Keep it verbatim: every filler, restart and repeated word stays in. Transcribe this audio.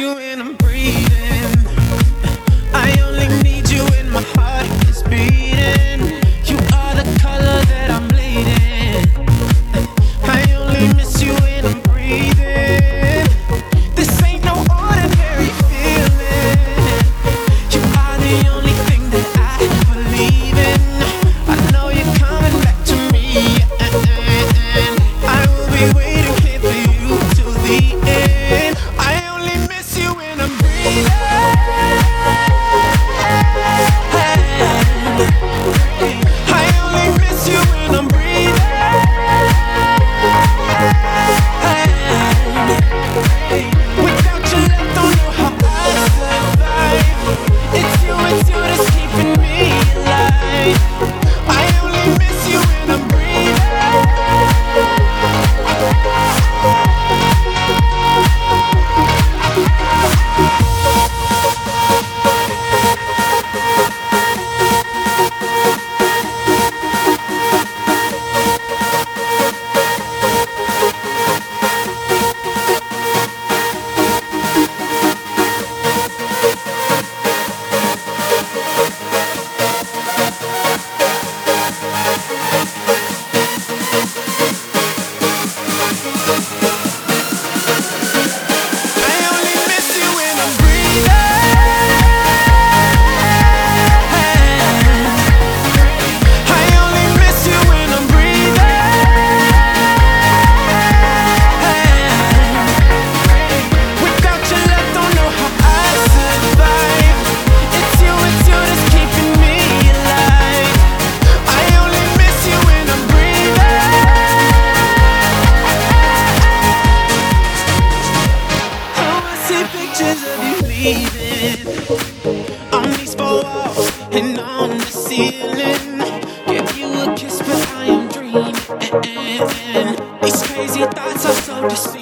you when I'm breathing. I only need you when my heart is beating. You are the color that I'm bleeding. I only miss you when I'm breathing. This ain't no ordinary feeling. You are the only thing that I believe in. I know you're coming back to me, and I will be waiting here for you till the end. I only miss you when I'm breathing. I only miss you when I'm breathing. Without your love, don't know how I survive. It's you, it's you that's keeping me alive. I only miss you when I'm on these four walls and on the ceiling. Give you a kiss, but I am dreaming. These crazy thoughts are so deceiving.